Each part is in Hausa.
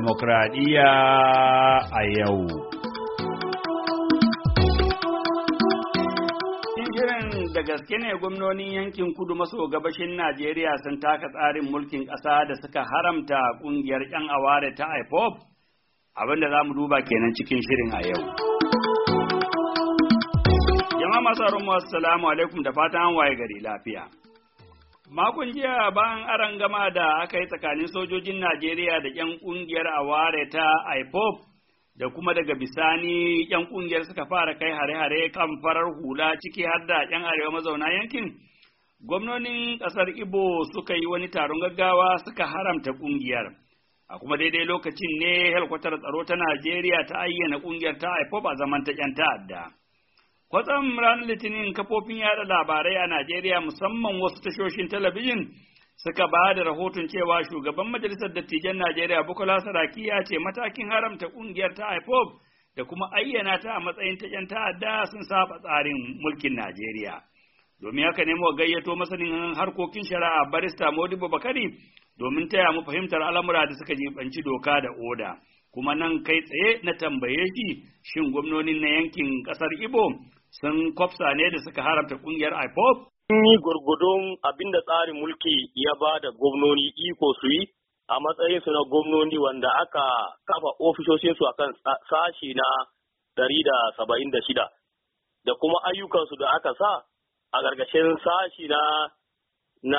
Demokradiyya a yau. Shirin da gaske ne gwamnonin yankin kudu maso gabashin Najeriya sun taka tsarin mulkin ƙasa da suka haramta ƙungiyar 'yan aware ta IPOB? Abinda za mu duba kenan cikin shirin a yau. Jama'a masu assalamu alaikum da fatan an waye gari lafiya. Makon jiya bayan arangama da aka yi tsakanin sojojin Najeriya da 'yan ƙungiyar aware ta IPOB da kuma daga bisani 'yan ƙungiyar suka fara kai hare-hare kan farar hula ciki har da 'yan arewa mazauna yankin, gwamnonin ƙasar Igbo suka yi wani taron gaggawa suka haramta ƙungiyar. A kuma daidai lokacin ne helkwatar tsaro ta Najeriya ta ayyana ƙungiyar ta IPOB a zaman ta 'yan ta'adda. Kwatsam ranar Litinin kafofin yada labarai a Najeriya musamman wasu tashoshin talabijin suka ba da rahoton cewa shugaban Majalisar Dattijan Najeriya Bukola Saraki ya ce matakin haramta ƙungiyar ta IPOB da kuma ayyana ta a matsayin ta 'yan ta'adda sun saba tsarin mulkin Najeriya. Domin haka ne mu gayyato masanin harkokin shari'a barista Modibo Bakari domin taya mu fahimtar al'amura da suka jibanci doka da oda. Kuma nan kai tsaye na tambaye shi shin gwamnonin na yankin ƙasar Igbo sun kwafsa ne da suka haramta ƙungiyar IPOB? Ni gurgudun abinda tsarin mulki ya ba da gwamnoni iko su yi a matsayinsu na gwamnoni wanda aka kafa ofisoshinsu a kan sashi na 176 da kuma ayyukansu da aka sa a ƙarƙashin sashi na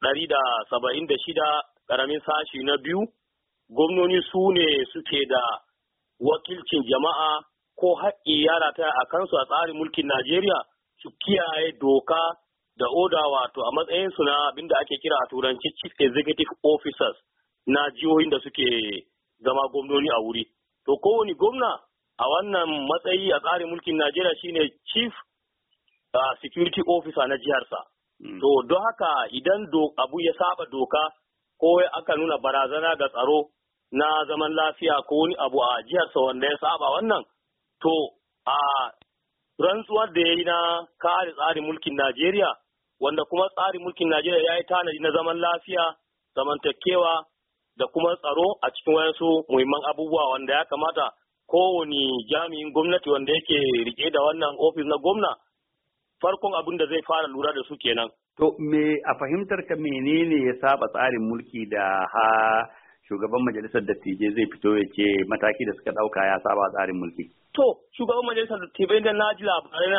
176 ƙaramin sashi na 2, gwamnoni su ne suke da wakilcin jama'a ko haƙƙi ya rataya a kansu a tsarin mulkin Najeriya su kiyaye doka da oda, wato a matsayinsu na abin da ake kira a turanci chief executive officers na jihohin da suke zama gwamnoni a wuri. To kowane gwamna a wannan matsayi a tsarin mulkin Najeriya shine chief security officer na jiharsa. To don haka idan abu ya saba doka ko aka nuna barazana ga tsaro na zaman lafiya ko wani abu a jiharsa wanda ya saba wannan, to a rantsuwar da ya yi na kare tsarin mulkin Najeriya, wanda kuma tsarin mulkin Najeriya ya yi tanadi na zaman lafiya, zamantakewa da kuma tsaro a cikin wayansu muhimman abubuwa wanda ya kamata kowane jami'in gwamnati wanda yake rike da wannan ofis na gwamna, farkon abin da zai fara lura da su kenan. To me a fahimtar ka menene ya saba tsarin mulki da shugaban majalisar dattijai zai fito ya ce mataki da suka ɗauka ya saba tsarin mulki? To, shugaban majalisar dattijai da na ji labarai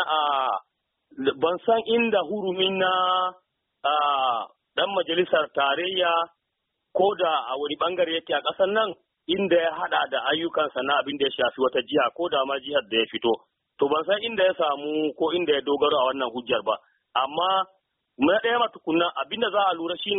ban san inda hurumin na ɗan majalisar tarayya ko da a wani bangare yake a ƙasar nan inda ya haɗa da ayyukansa na abin da ya shafi wata jiha ko da ma jihar da ya fito. To ban san inda ya samu ko inda ya dogaro a wannan hujjar ba. Amma na ɗaya matukunan abin da za a lura shine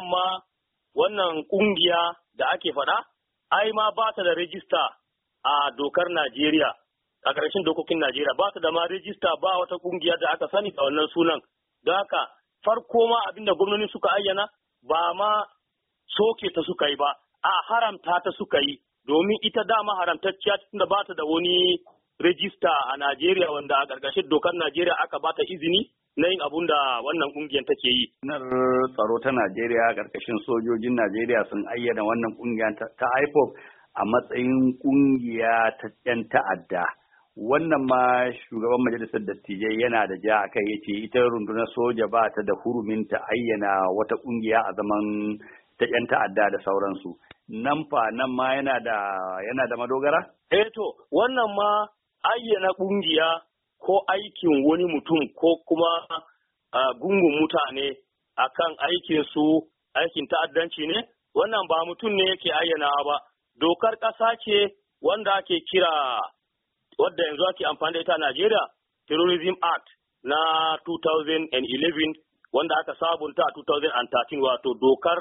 wannan ƙungiya da ake faɗa, ai ma ba ta da rejista a dokar Najeriya, a ƙarshen dokokin Najeriya ba ta da ma rejista, ba wata ƙungiya da aka sani da wannan sunan. Don haka farko ma abinda gwamnati suka ayyana ba ma soke ta suka yi ba, a haramta ta suka yi, domin ita dama haramtacciya tunda ba ta da wani rejista a Najeriya wanda a ƙarƙashin dokar Najeriya aka ba ta izini na yin abun da wannan ƙungiyar take yi. Tsaro ta Najeriya ƙarƙashin sojojin Najeriya sun ayyana wannan ƙungiya ta IPOB a matsayin ƙungiya ta 'yan ta'adda. Wannan ma shugaban majalisar dattijai yana da ja a kai yace ita rundunar soja ba ta da hurumin ta ayyana wata ƙungiya a zaman ta 'yan ta'adda da sauransu. Nan ma yana da madogara? To wannan ma ayyana ƙungiya ko aikin wani mutum ko kuma gungun mutane akan aikin ta'addanci ne, wannan ba mutum ne yake ayyanawa ba. Dokar ƙasa ce wanda ake kira, wadda yanzu ake amfani da ita a Najeriya, Terrorism Act na 2011 wanda aka sabunta a 2013, wato dokar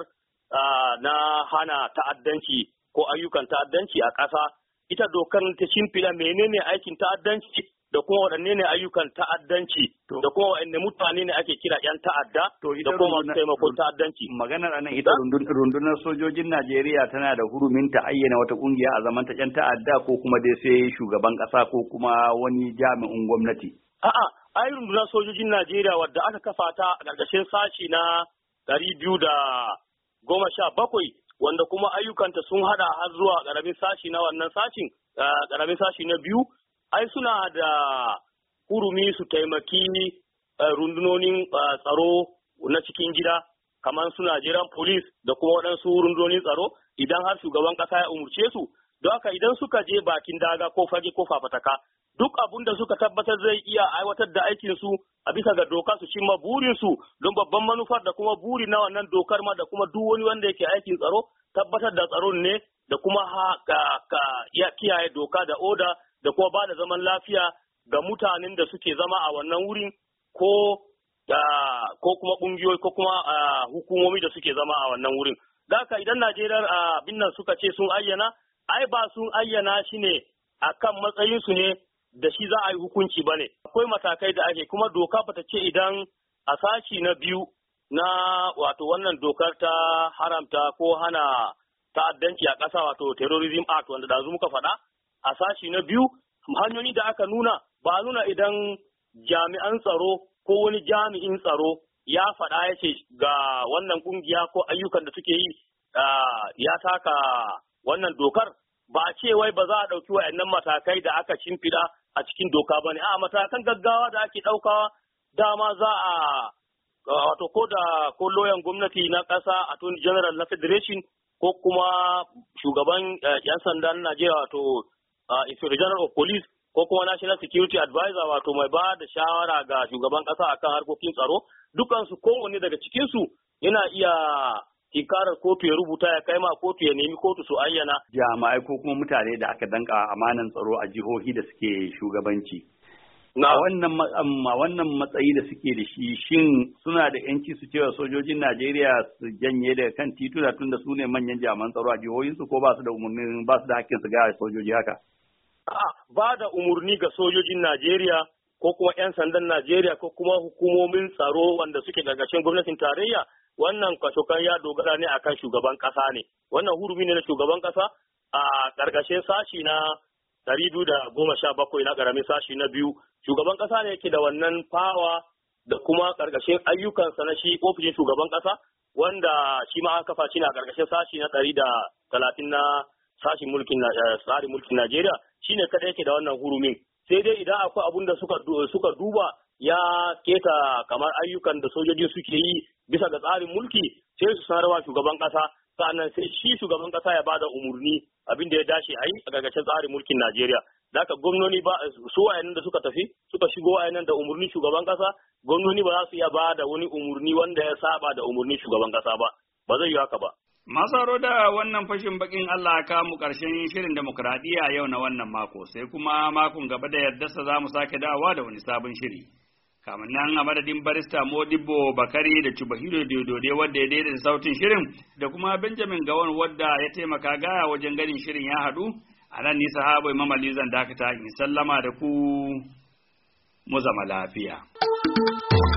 na hana ta'addanci ko ayyukan ta'addanci a ƙasa. Ita dokar ta shimfiɗa menene aikin ta'addanci da kuma waɗanne ne ayyukan ta'addanci da kuma waɗanne mutane ne ake kira 'yan ta'adda da kuma taimakon ta'addanci. Maganar anan ita rundunar sojojin Najeriya tana da hurumin ta ayyana wata ƙungiya a zaman ta 'yan ta'adda ko kuma dai sai shugaban ƙasa ko kuma wani jami'in gwamnati? A'a, ai rundunar sojojin Najeriya wadda aka kafa ta a ƙarƙashin sashi na 217 wanda kuma ayyukanta sun hada har zuwa ƙaramin sashi na wannan sashin, ƙaramin sashi na biyu, ai suna da hurumi su taimaki rundunonin tsaro na cikin gida, kamar su Nigerian Police da kuma waɗansu rundunonin tsaro idan har shugaban ƙasa ya umurce su. Don haka idan suka je bakin daga ko fage ko fafataka, duk abun da suka tabbatar zai iya aiwatar da aikinsu a bisa ga doka su cimma burinsu, don babban manufar da kuma buri na wannan dokar ma da kuma duk wani wanda yake aikin tsaro tabbatar da tsaron ne da kuma kiyaye doka da oda da kuma ba da zaman lafiya ga mutanen da suke zama a wannan wurin ko kuma ƙungiyoyi ko kuma hukumomi da suke zama a wannan wurin. Da haka idan Najeriya abin nan suka ce sun ayyana, ai ba sun ayyana shi ne akan matsayinsu ne da shi za a yi hukunci ba ne. Akwai matakai da ake, kuma doka bata ce idan a sashi na biyu na wato wannan dokar ta haramta ko hana ta'addanci a ƙasa, wato Terrorism Act wanda da muka faɗa, a sashi na biyu hanyoyi da aka nuna ba nuna idan jami'an tsaro ko wani jami'in tsaro ya faɗa ya ce ga wannan ƙungiya ko ayyukan da suke yi ya taka wannan dokar, ba a ce wai ba za a ɗauki wa'annan matakai da aka shimfiɗa a cikin doka ba ne. A matakan gaggawa da ake ɗaukawa dama za a wato ko loyan gwamnati na ƙasa, attorney general na federation ko kuma shugaban 'yan sandan Najeriya wato inspector general of police ko kuma national security advisor wato mai ba da shawara ga shugaban ƙasa akan harkokin tsaro, dukansu kowanne daga cikinsu yana iya ikarar kotu ya rubuta ya kai ma kotu ya nemi kotu su ayyana. Jami'ai ko kuma mutane da aka danka amanan tsaro a jihohi da suke shugabanci. A wannan matsayi da suke da shi, shin suna da yanci su cewa sojojin Najeriya su janye daga kan tituna tunda su ne manyan jami'an tsaro a jihohinsu, ko ba su da hakkin su ga sojoji haka? Ba da umarni ga sojojin Najeriya ko kuma 'yan sandan Najeriya ko kuma hukumomin tsaro wanda suke gargashin gwamnatin tarayya, wannan kwacokan ya dogara ne akan shugaban kasa ne. Wannan hurumi ne na shugaban kasa a gargashin sashi na 217 na karamin sashi na biyu. Shugaban kasa ne yake da wannan fawa da kuma karkashin ayyukansa na shi ofishin shugaban kasa, wanda shi ma aka kafa shi na karkashin sashi na 130 na sashin tsarin mulkin Najeriya, shine kada yake da wannan hurumin. Sai dai idan akwai abun da suka duba ya keta kamar ayyukan da sojoji suke yi bisa ga tsarin mulki, sai su sanarwa shugaban kasa, sannan sai shi shugaban kasa ya bada umurni abin da ya dace a yi a gargashin tsarin mulkin Najeriya. Da haka gwamnoni ba su wayannan da suka tafi suka shigo wayannan da umurni shugaban kasa, gwamnoni ba za su iya bada wani umurni wanda ya saba da umurnin shugaban kasa ba zai yi haka ba. Masaro da wannan fashin bakin Allah ka mu ƙarshen shirin demokradiyya yau na wannan mako, sai kuma makon gaba da yardarsa za mu sake dawowa da wani sabon shiri. Kamin nan a madadin barista Modibbo Bakari da Chubahiro Dodode wadda ya daidaita sautin shirin da kuma Benjamin Gawon wadda ya taimaka gaya wajen ganin shirin ya haɗu, a nan ni sahabo Imam Ali zan dakata in sallama da ku mu zama lafiya.